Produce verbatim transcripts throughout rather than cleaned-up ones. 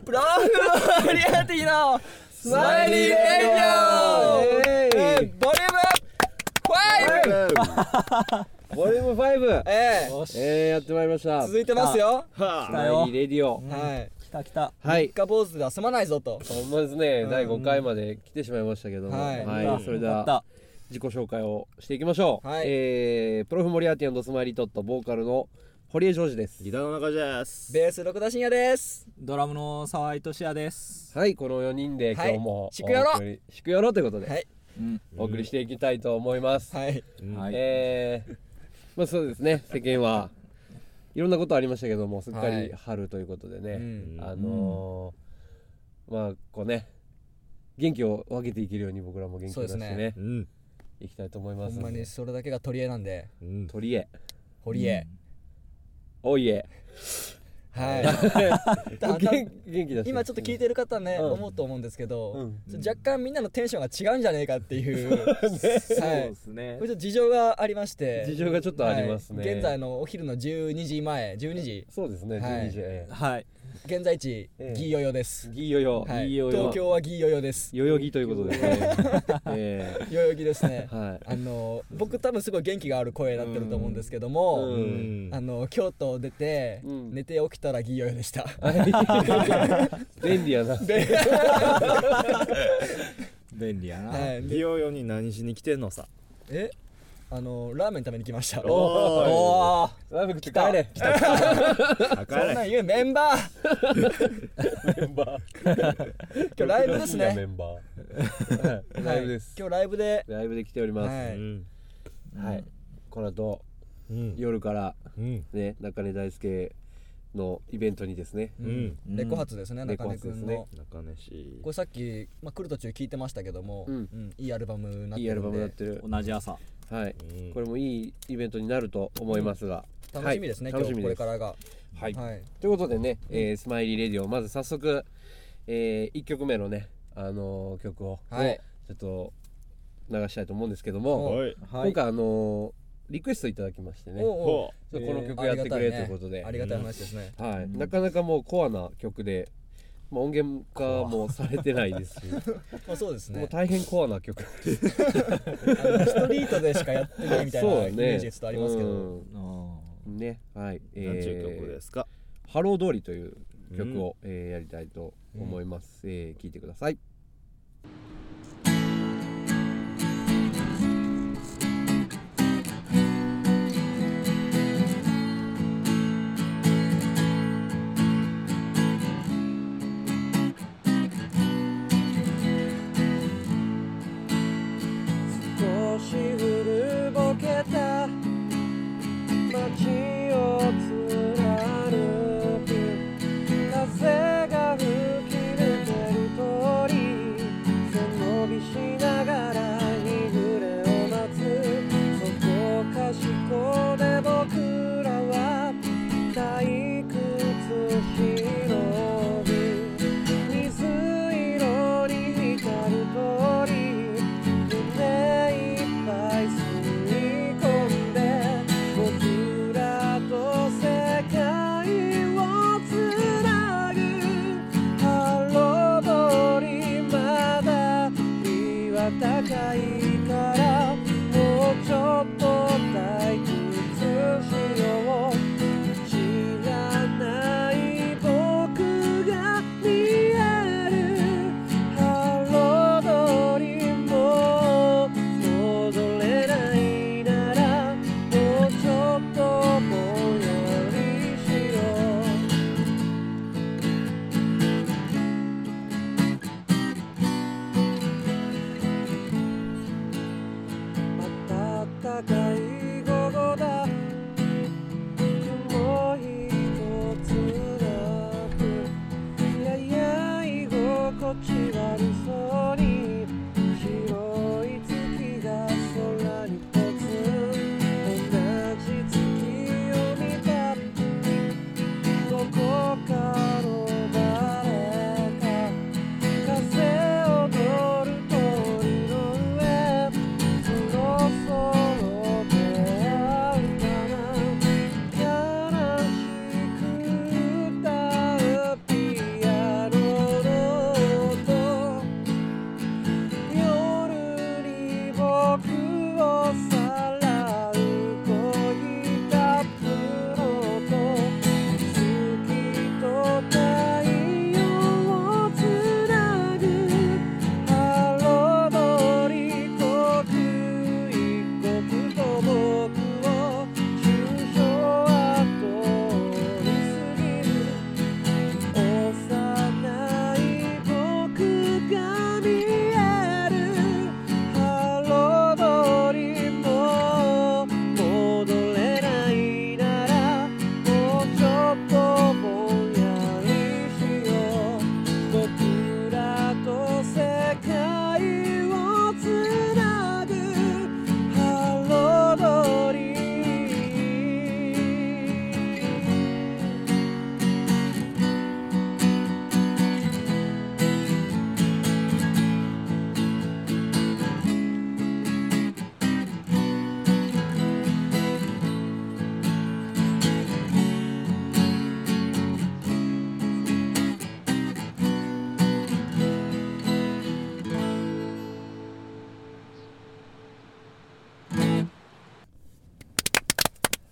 プロフリアティのスマイリーレディオ、えー、ボリュームボリュームファイブ、 えー、えー、やってまいりました。 続いてますよ。 スマイリーレディオ、 はい、 来た来た。 はい、 三日坊主では済まないぞと。 ほんまですね、うん、だいごかいまで来てしまいましたけども、 はい、 はい、それでは自己紹介をしていきましょう。はい、えー、プロフモリアーティ&スマイリートットボーカルの堀江ジョージです。 ギターの中です。 ベース六田信也です。 ドラムの沢井俊也です。 はい、このよにんで今日も、 はい、しくよろしくよろということで、 はい、 うん、お送りしていきたいと思います。 はい、 うん、えー、まあそうですね、世間はいろんなことありましたけども、すっかり春ということでね、はい、あのー、まあこうね、元気を分けていけるように僕らも元気を出してね、ね、うん、いきたいと思います。 ほんまにそれだけが取り柄なんで、 うん、取り柄、 堀江、 うん、おいえ、 はい元気だし、 今ちょっと聞いてる方ね、うん、思うと思うんですけど、うん、若干みんなのテンションが違うんじゃねえかっていう、ね、はい、そうですね、 これちょっと事情がありまして、 事情がちょっとありますね、 はい、現在のお昼のじゅうにじまえ、じゅうにじ、 そうですね、じゅうにじ、 はい、 現在地、えー、ギーヨヨです。 ギーヨヨ、 はい、東京はギーヨヨです。 ヨヨギということでね、 えー、ヨヨギですね、 はい、 あの僕多分すごい元気がある声になってると思うんですけども、うん、あの京都を出て、うん、寝て起きたらギーヨヨでした。 便利やな。 便利やな。 はい、ギーヨヨに何しに来てんのさ。 え、あのラーメン食べに来ました。 おー、ラーメン食って帰れ。 来た来た。そんなん言うメンバー。 メンバー。 今日ライブですね。 メンバー。ライブです。 今日ライブで。 ライブで来ております。はい。はい。この後夜からね、中根大輔のイベントにですね、うん、 レコ発ですね、中根くんの。 中根市。 これさっき、まあ、来る途中聞いてましたけども、うんうん、いいアルバムになってるんで。 いいアルバムになってる。 同じ朝。 はい、うん、これもいいイベントになると思いますが、 うん、楽しみですね、はい、今日これからが。 はい。はい、ということでね、えー、スマイリーレディオ、まず早速、えー、いっきょくめのね、あのー、曲を、はい、ちょっと流したいと思うんですけども、はい、今回あのーリクエストいただきましてね、おうおう、この曲やってくれということで、 ありがたい話ですね、 うん、はい、なかなかもうコアな曲で、まあ、音源化もされてないですしまあそうですね、 もう大変コアな曲あのストリートでしかやってないみたいなイメージちょっとありますけど、 うん、ね、はい、 えー、何ていう曲ですか。 ハロー通りという曲を、うん、えー、やりたいと思います、うん、えー、聴いてください。 ピアノ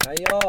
はいよ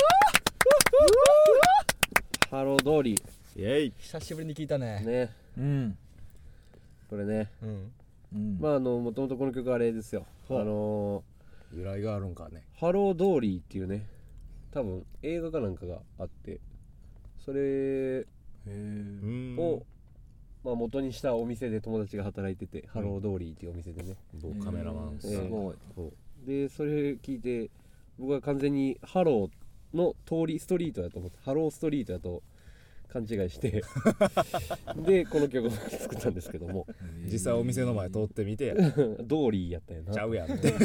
ハロー通りイエイ。 久しぶりに聞いたね。 ね。 うんこれね、 うんうん、 まああのもともとこの曲あれですよ、あのー、由来があるんかね。 ハロー通りっていうね、多分映画かなんかがあって、それをまあ元にしたお店で友達が働いてて、うん、ハロー通りっていうお店でね、 某カメラマン、 すごい。でそれ聞いて僕は完全にハローの通りストリートだと思って、ハローストリートだと勘違いしてでこの曲を作ったんですけども、 実際お店の前通ってみてやドーリーやったよな。 ちゃうやんって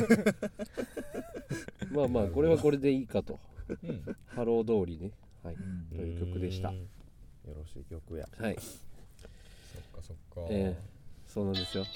まあまあこれはこれでいいかと、うん、ハロー通りね、はい、という曲でした。よろしい曲や。 はい、 そっかそっか、 えー、そうなんですよ。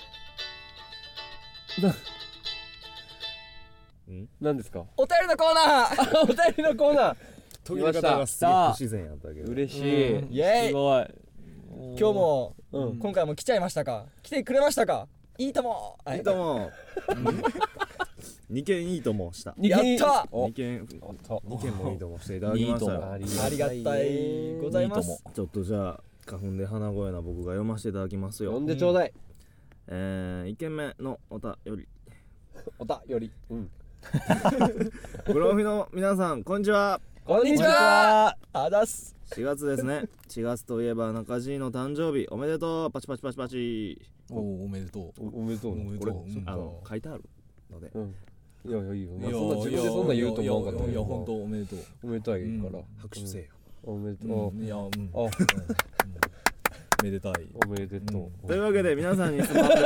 んなんですか。 お便りのコーナーお便りのコーナー途切れ方がすげえ不自然やったけど嬉しい、 うん、イエーイ。 すごい。 今日も、うん、今回も来ちゃいましたか。来てくれましたか。いいともいいともにけんいいともした。 やったにけんにけんもいいともしていただきましたよ。 ありがたいございます。 ちょっとじゃあ花粉で鼻声な僕が読ませていただきますよ。 読んでちょうだい。 えー、いっけんめのおたよりおたよりうんブロフィの皆さんこんにちは。 こんにちは。あだす。 しがつですね。しがつといえば中地の誕生日おめでとう。パチパチパチパチ。 おお、おめでとう。 おめでとう。 おめでとう。 あの書いてあるので、 うん、いやいやいいよ、まあ、そんな自分でそんな言うと思わなかった。 いや本当おめでとう。 おめでたいから、 拍手せよ。 おめでとう。 いや、うん、 あめでたい。 おめでとう、 うん、というわけで皆さんに質問です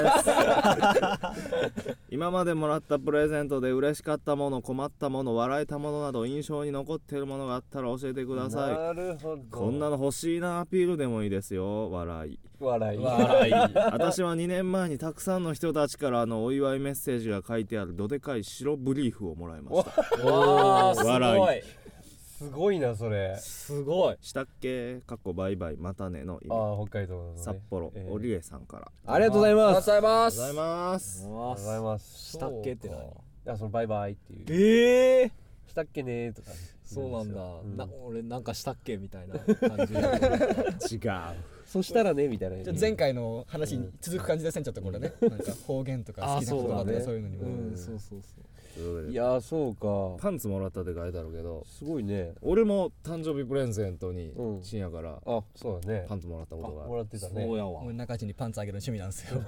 今までもらったプレゼントで嬉しかったもの、困ったもの、笑えたものなど印象に残っているものがあったら教えてください。 なるほど。 こんなの欲しいなアピールでもいいですよ。笑い笑い笑い私はにねんまえにたくさんの人たちからのお祝いメッセージが書いてあるどでかい白ブリーフをもらいました。 わー笑いすごいなそれ。 すごい。 したっけかっこバイバイまたねの意味。 ああ北海道の、ね、 札幌、えー、織江さんからありがとうございます。 ありがとうございます。 ありがとうございます。 ありがとうございます。 したっけって何。 あそのバイバイっていう。 ええー、したっけねーとか、ね、 そうなんだ、 うん、 な俺なんかしたっけみたいな感じ。 違う。 そしたらねみたいな。 じゃ前回の話に続く感じですね。ちょっとこれね、なんか方言とか好きな言葉とかそういうのにも、 うん、そうそうそう。 いやーそうか。 パンツもらったって書いてあるけどすごいね。 俺も誕生日プレゼントに深夜から、 うん、あそうだねパンツもらったことがもらってたね。 そうやわ。 俺中地にパンツあげる趣味なんですよ。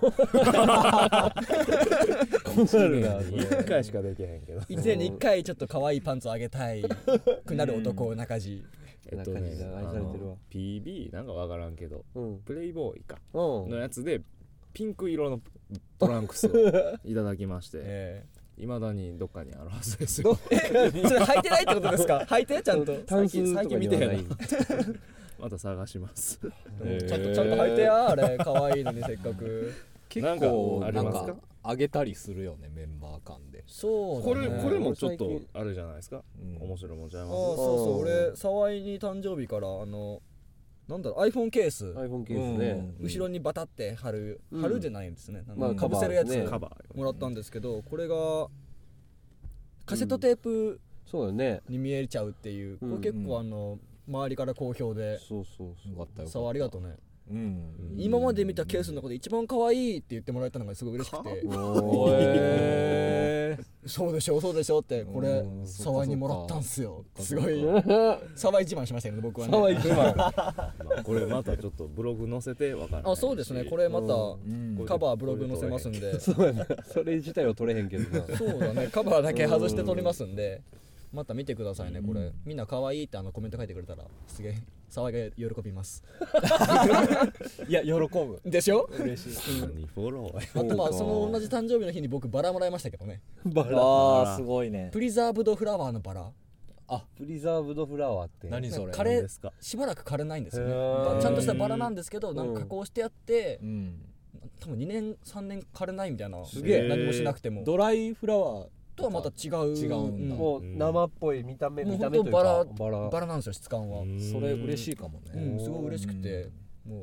いっかいしかできへんけどいちねんにいっかいちょっと可愛いパンツをあげたいくなる男中地。 えっとね、あの ピービー なんかわからんけど、うん、プレイボーイか、うん、のやつでピンク色のトランクスをいただきまして、えー、未だにどっかにあるはずですよ。 それ履いてないってことですか。履いてちゃんと最近最近見てへん。 また探します。 えー、ちゃんとちゃんと履いてやあれ可愛いのにせっかく。 結構なんかあげたりするよねメンバー間で。 そうだね、これこれもちょっとあれじゃないですか、うん、面白いもんちゃいます。あそうそう俺沢井に誕生日からあのなんだろう iPhone ケース iPhone ケースね、 うん、後ろにバタって貼る、うん、貼るじゃないんですね、 まあ、 かぶせるやつね、 もらったんですけど、これがカセットテープに見えちゃうっていう、これ結構あの周りから好評で、 そうそうそう、よかったよ。 沢ありがとうね。 うん、 今まで見たケースの中で一番可愛いって言ってもらえたのがすごい嬉しくて、 えー、 そうでしょそうでしょってこれ沢井にもらったんすよ。すごい沢井自慢しましたけど僕はね。 沢井自慢まあこれまたちょっとブログ載せてわからない。 あそうですね、これまたカバーブログ載せますんで。 そうやな、それ自体は取れへんけどな。 そうだね、カバーだけ外して撮りますんでまた見てくださいね。これみんな可愛いってあのコメント書いてくれたらすげえ沢井が喜びます。 いや喜ぶでしょ。 嬉しい。 何フォロー。 あとまあその同じ誕生日の日に僕バラもらいましたけどね。 バラ。あーすごいね。 プリザーブドフラワーのバラ。 あ、プリザーブドフラワーって何それ。 枯れしばらく枯れないんですよね。ちゃんとしたバラなんですけど、なんか加工してあって、うん、多分にねんさんねん枯れないみたいな。 すげえ。 何もしなくても。 ドライフラワーとはまた違う。 違うんだ。 もう生っぽい見た目、見た目というかバラバラなんですよ質感は。 それ嬉しいかもね。 うん、すごい嬉しくて、もう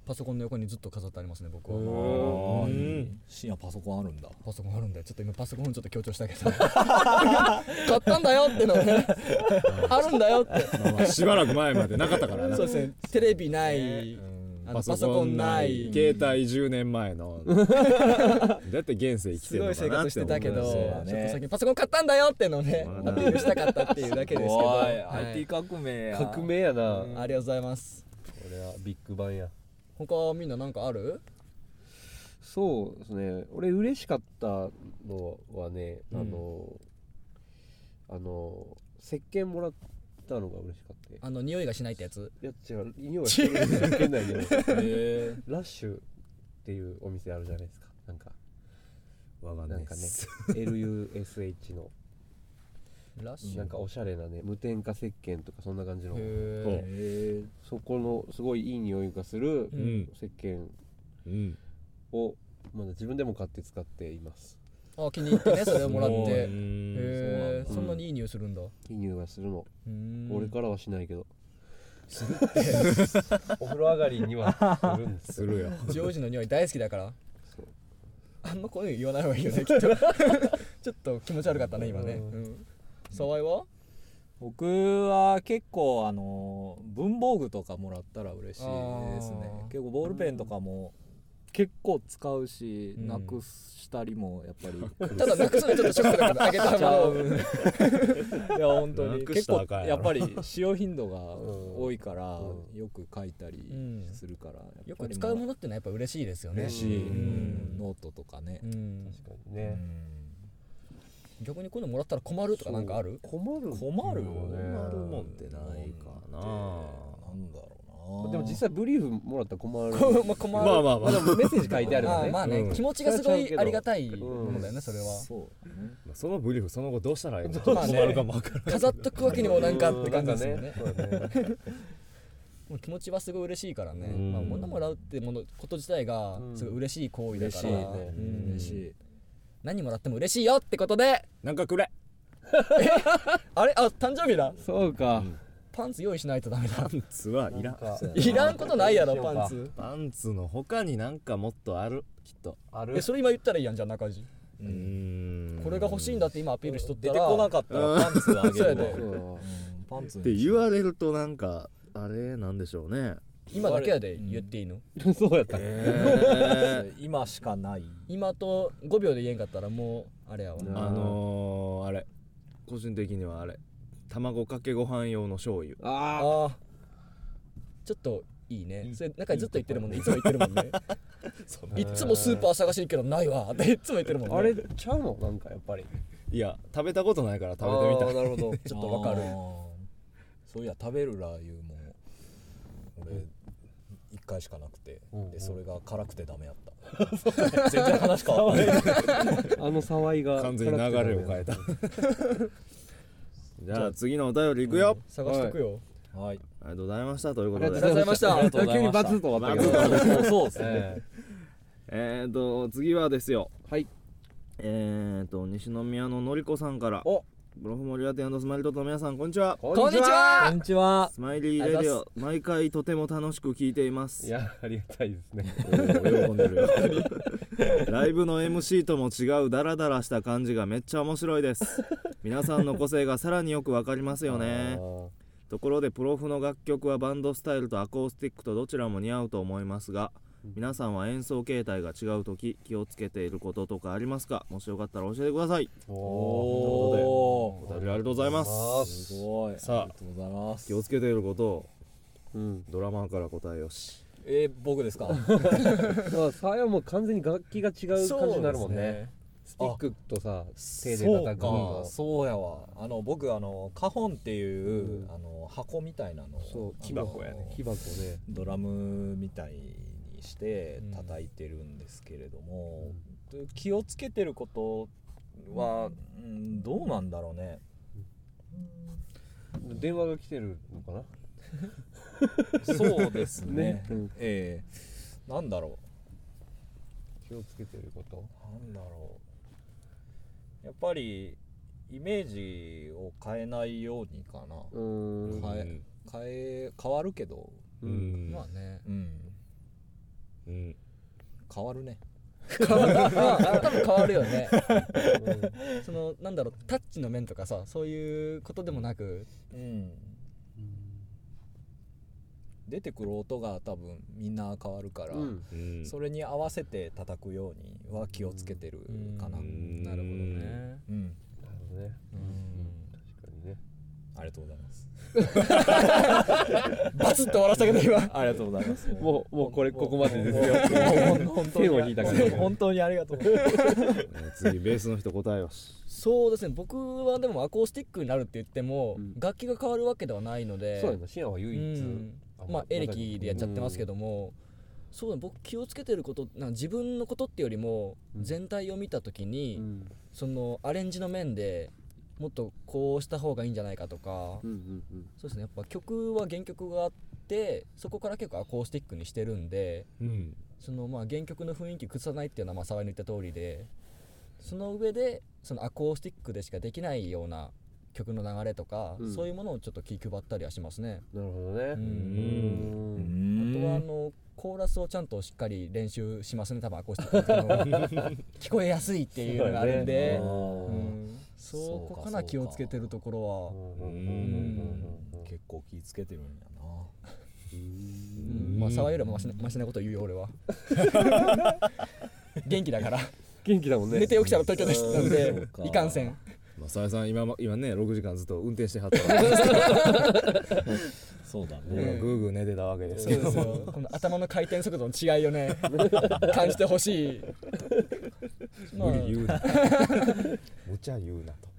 パソコンの横にずっと飾ってありますね僕は。 深夜パソコンあるんだ。 パソコンあるんだよ。ちょっと今パソコンちょっと強調したけど買ったんだよってのねあるんだよって、 まあ、しばらく前までなかったからな。 そうですね、テレビない、あのパソコンない携帯じゅうねんまえのだって現世生きてるのかなって思う。 すごい生活してたけど、 ね、 ちょっと先にパソコン買ったんだよってのをねアピールしたかったっていうだけですけど、 はい、アイティー 革命や革命やな、 うん、ありがとうございます。 これはビッグバンや。 他みんななんかある？ そうですね、俺嬉しかったのはね、あの、うん、あの石鹸もらったのが嬉しかった。 あの匂いがしないってやつ？ いや違う、匂いがする石鹸ないよえー、ラッシュっていうお店あるじゃないですか。なんかわかんないなんかねエルユーエスエイチ のラッシュなんかおしゃれなね無添加石鹸とかそんな感じの、へそこのすごいいい匂いがする石鹸をまだ自分でも買って使っています。 あ、気に入ってねそれをもらってへえ、そんなにいい匂いするんだ。 いい匂いがするの。俺からはしないけどするってお風呂上がりにはするんですするよ。 ジョージの匂い大好きだから。そうあんまこういうの言わない方がいいよねきっとちょっと気持ち悪かったね今ね。沢井は？ 僕は結構あの文房具とかもらったら嬉しいですね。結構ボールペンとかも結構使うし、うん、なくしたりもやっぱりただなくすのちょっとショックだけどあげたものいや本当に結構やっぱり使用頻度が多いから、うん、よく書いたりするから、うん、やっぱり、 よく使うものってのはやっぱ嬉しいですよね。 嬉しい、うん、ノートとかね、うん、 確かにね、 うん、逆にこういうのもらったら困るとかなんかある？ 困る困るよね。 困るもんってないかな。 なんだろう。 でも実際ブリーフもらったら困るまあ困る、 まあまあまあ、 でもメッセージ書いてあるのね。 まあね、うん、気持ちがすごいありがたいものだよね、それは。 そうね。 そのブリーフその後どうしたらいいの？ まあね、困るかもわからない。飾っとくわけにもなんかって感じですよね。もう気持ちはすごい嬉しいからね。まあ物もらうってものこと自体がすごい嬉しい行為だから。嬉しいね。嬉しい。何もらっても嬉しいよってことで。 なんかくれ。 あれ、あ、誕生日だ。 そうか。 パンツ用意しないとダメだ。 パンツはいらん。 いらんことないやろパンツ。 パンツの他になんかもっとあるきっと。 ある。え、それ今言ったらいいやんじゃん中地。うん。これが欲しいんだって今アピールしとったら出てこなかったらパンツあげる。 パンツって言われるとなんかあれなんでしょうね。 今だけやで言っていいの？ そうやった。 今しかない。 今とごびょうで言えんかったらもうあれやわ。 あのあれ個人的にはあれ。卵かけご飯用の醤油。 ああちょっといいね。それなんかずっと言ってるもんね。いつも言ってるもんねいつもスーパー探しに行くけどないわっていつも言ってるもんね。 あれちゃうのなんかやっぱり。 いや食べたことないから食べてみたい。 なるほどちょっとわかる。 そういや食べるラー油も俺一回しかなくて、でそれが辛くてダメやった全然話変わらないあの騒いが完全に流れを変えたじゃあ次のお便りいくよ、うん、 探しとくよ。 はい、 ありがとうございましたということで。 ありがとうございました。 急にバツッと終わったけど。 そうそうですね。 えーと次はですよ。 はい。 えーと西宮ののりこさんから。お。ブロフモリアティ&スマイルトの皆さんこんにちは。 こんにちは。 こんにちは。 スマイリーレディオ毎回とても楽しく聞いています。 いやありがたいですね。 喜んでるよ。ライブの エムシー とも違うダラダラした感じがめっちゃ面白いです。皆さんの個性がさらによくわかりますよね。ところでプロフの楽曲はバンドスタイルとアコースティックとどちらも似合うと思いますが、皆さんは演奏形態が違うとき気をつけていることとかありますか？もしよかったら教えてください。おお。ということでお便りありがとうございます。 すごい。 さあ、ありがとうございます。気をつけていることを、うん、ドラマーから答えよし。 えー、僕ですか？ さあやもう完全に楽器が違う感じになるもんね。スティックとさ手で叩くの。そうやわ。あの僕あのカホンっていう、うん、あの箱みたいなの。 そう木箱やね。木箱でドラムみたいにして叩いてるんですけれども、うん、気をつけてることは、うん、どうなんだろうね。 電話が来てるのかな。 そうですね。ね、うん、えー、なんだろう。気をつけてること。 なんだろう。やっぱりイメージを変えないようにかな。うーん変え変え変わるけど、 うん、まあね。うん。 うん、変わるね変わるまあ多分変わるよね、うん、そのなんだろうタッチの面とかさそういうことでもなく、うん、 出てくる音が多分みんな変わるから、うん、それに合わせて叩くようには気をつけてるかな、うん、 なるほどね、うん、なるほどね、うん、 確かにねありがとうございますバツッと終わらせたけど今ありがとうございますもうもうこれここまでですよ本当に引いたから本当にありがとう次ベースの人答えよしそうですね僕はでもアコースティックになるって言っても、うん、楽器が変わるわけではないのでそうやなシアは唯一、うん、 まあエレキでやっちゃってますけども、うん、そうだ僕気をつけてることなんか自分のことってよりも全体を見た時に、うん、そのアレンジの面でもっとこうした方がいいんじゃないかとか、うんうんうん、そうですねやっぱ曲は原曲があってそこから結構アコースティックにしてるんで、うん、そのまあ原曲の雰囲気崩さないっていうのはまあ沢井の言った通りでその上でそのアコースティックでしかできないような曲の流れとか、うん、そういうものをちょっと気配ったりはしますね。 なるほどね。うんうんあとはあのコーラスをちゃんとしっかり練習しますね多分アコースティックの聞こえやすいっていうのがあるんで、そこかな気をつけてるところは、うん、 結構気をつけてるんやな。 うんまあ沢よりもマシな、マシなこと言うよ俺は元気だから元気だもんね。 寝て起きたら東京でしたんでいかんせん。 まあ、沢井さん 今, 今ねろくじかんずっと運転してはったそうだねぐーぐー寝てたわけですけどこの頭の回転速度の違いをね感じてほしい無理言うな無茶言うなと